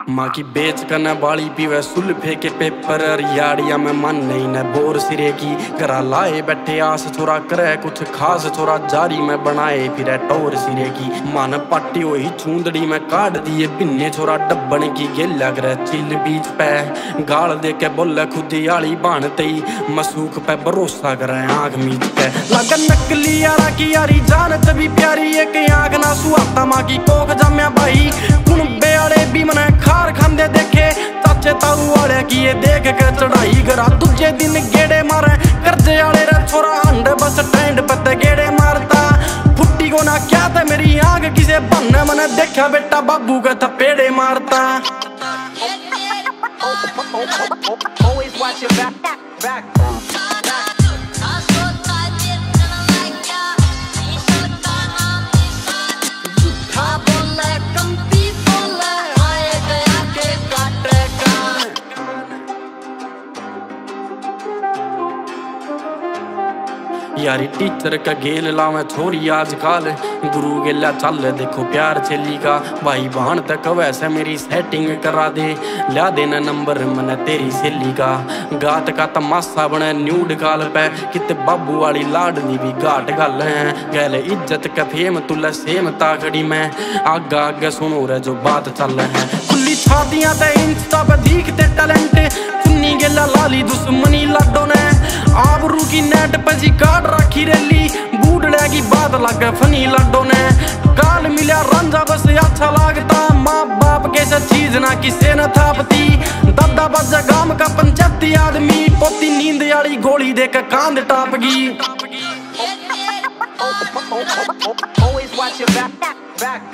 माँ की बेच करने बाली पीवे सुल्फे के पेपर याड़िया में मन नहीं न बोर सिरे की करा लाए बैठे आस छोरा करे कुछ खास छोरा जारी में बनाए फिर टोर सिरे की मन पट्टी हुई चूंदड़ी में काट दिए बिन्ने छोरा डब्बन की गेला करे चिल बीच पे गाल दे के बोले खुदी आली बाणते मसूख पे भरोसा करे आग मीच पे लगन नकली यारा की यारी जानत भी प्यारी एक आग ना सुहाता माँ की कोख जम्या भाई कुनबे आले भी मने खार खांदे देखे चाचे ताऊ वाले की ये देख के चढ़ाई करा दूजे दिन गेड़े मारे कर्जे वाले रे छोरा हंड बस स्टैंड पे गेड़े मारता फुट्टी को ना क्या था मेरी आग किसे बनने मने देखा बेटा बाबू का थपेड़े मारता। Always watch your back. यारी टीचर का गेल लावे छोरी आजकल गुरु गेला चल देखो प्यार चेली का भाई बहन तक वैसे मेरी सेटिंग करा दे ला देना नंबर मन तेरी सहेली का गात का तमाशा बने न्यूड गाल पे कित बाबू वाली लाडली भी गाट गल है गैल इज्जत का फेम तुला सेम ताकड़ी में आगा आगे सुनो रे जो बात चल है खुली छातियां ते इंस्टा पे दिखते टैलेंट चुन्नी गेला लाली दुश्मनी लाडो ने आबरू की नेट पे जी काट रखी रेली बूढ़े की बात लगे फनी लड्डो ने काल मिला रंजा बस अच्छा लगता माँ बाप कैसा चीज ना किसे न थापती दादा बजा गांव का पंचायती आदमी पोती नींद वाली गोली देकर कांध टापगी। Always watch your back.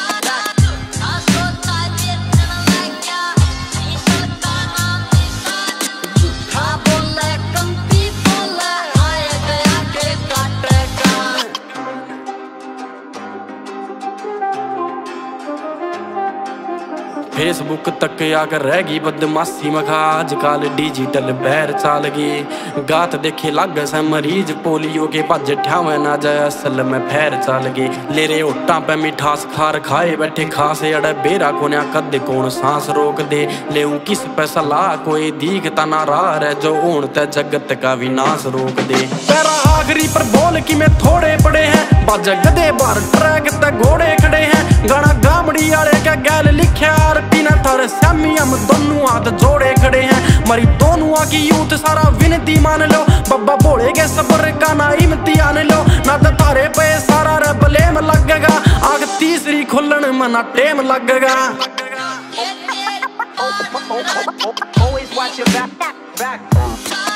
Facebook तक आकर रह गई बदमाशी मखा आजकल डिजिटल बैर चाल गए गात देखे लग से मरीज पोलियो के भज ठावे ना जाए असल में फैर चाल गए ले रे ओटा पे मिठास खार खाए बैठे खास अड़े बेरा कोन्या कद कौन सांस रोक दे ले किस पे सलाह कोई दीखता ना राह रे जो ऊण ते जगत का विनाश रोक दे पैरा आखिरी पर बोल कि मैं थोड़े पड़े हैं बाजा गदे बार ट्रैक ते घोड़े खड़े हैं गाना गामड़ी वाले का गैल लिखा पीना थारे सैमी हम दोनों हाथ जोड़े खड़े हैं मरी दोनों की यूथ सारा विनती मान लो बब्बा बोले के सबर का ना इम्तिहान लो ना तो थारे पे सारा रे ब्लेम लगेगा आग तीसरी खुलन में ना टेम लगेगा। Always watch your back.